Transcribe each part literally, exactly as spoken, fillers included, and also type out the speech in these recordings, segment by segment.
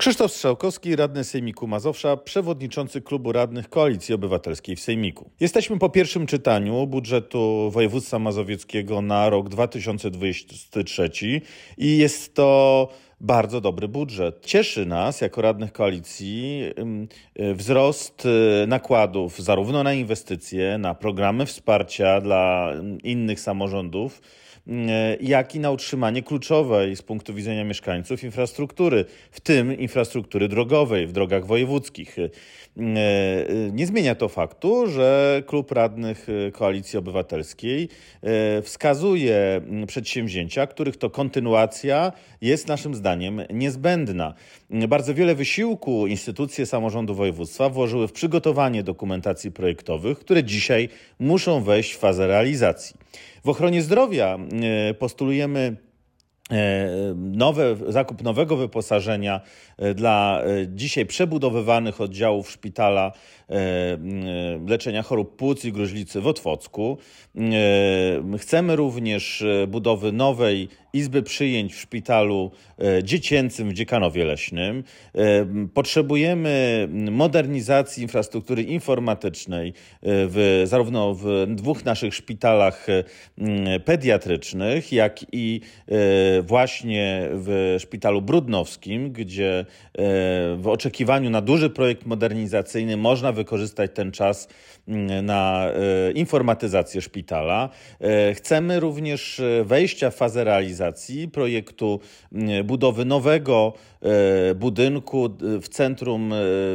Krzysztof Strzałkowski, radny Sejmiku Mazowsza, przewodniczący Klubu Radnych Koalicji Obywatelskiej w Sejmiku. Jesteśmy po pierwszym czytaniu budżetu województwa mazowieckiego na rok dwa tysiące dwudziesty trzeci i jest to bardzo dobry budżet. Cieszy nas jako radnych koalicji wzrost nakładów zarówno na inwestycje, na programy wsparcia dla innych samorządów, jak i na utrzymanie kluczowej z punktu widzenia mieszkańców infrastruktury, w tym infrastruktury drogowej w drogach wojewódzkich. Nie zmienia to faktu, że Klub Radnych Koalicji Obywatelskiej wskazuje przedsięwzięcia, których to kontynuacja jest naszym zdaniem niezbędna. Bardzo wiele wysiłku instytucje samorządu województwa włożyły w przygotowanie dokumentacji projektowych, które dzisiaj muszą wejść w fazę realizacji. W ochronie zdrowia postulujemy Nowe, zakup nowego wyposażenia dla dzisiaj przebudowywanych oddziałów szpitala leczenia chorób płuc i gruźlicy w Otwocku. Chcemy również budowy nowej izby przyjęć w szpitalu dziecięcym w Dziekanowie Leśnym. Potrzebujemy modernizacji infrastruktury informatycznej w, zarówno w dwóch naszych szpitalach pediatrycznych, jak i właśnie w szpitalu brudnowskim, gdzie w oczekiwaniu na duży projekt modernizacyjny można wykorzystać ten czas na informatyzację szpitala. Chcemy również wejścia w fazę realizacji projektu budowy nowego budynku w centrum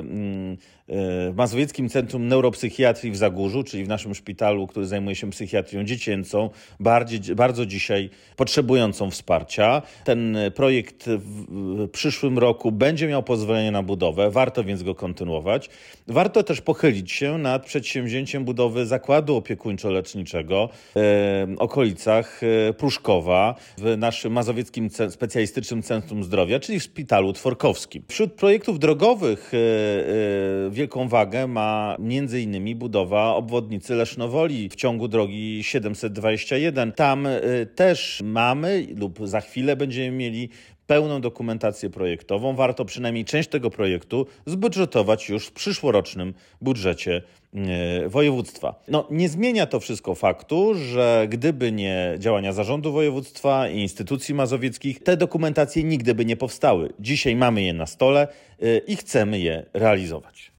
w Mazowieckim Centrum Neuropsychiatrii w Zagórzu, czyli w naszym szpitalu, który zajmuje się psychiatrią dziecięcą, bardziej, bardzo dzisiaj potrzebującą wsparcia. Ten projekt w przyszłym roku będzie miał pozwolenie na budowę, warto więc go kontynuować. Warto też pochylić się nad przedsięwzięciem budowy zakładu opiekuńczo-leczniczego w okolicach Pruszkowa, w naszym Mazowieckim Specjalistycznym Centrum Zdrowia, czyli w Szpitalu Tworkowskim. Wśród projektów drogowych wielką wagę ma między innymi budowa obwodnicy Lesznowoli w ciągu drogi siedemset dwadzieścia jeden. Tam też mamy lub za chwilę będziemy mieli pełną dokumentację projektową. Warto przynajmniej część tego projektu zbudżetować już w przyszłorocznym budżecie województwa. No, nie zmienia to wszystko faktu, że gdyby nie działania zarządu województwa i instytucji mazowieckich, te dokumentacje nigdy by nie powstały. Dzisiaj mamy je na stole i chcemy je realizować.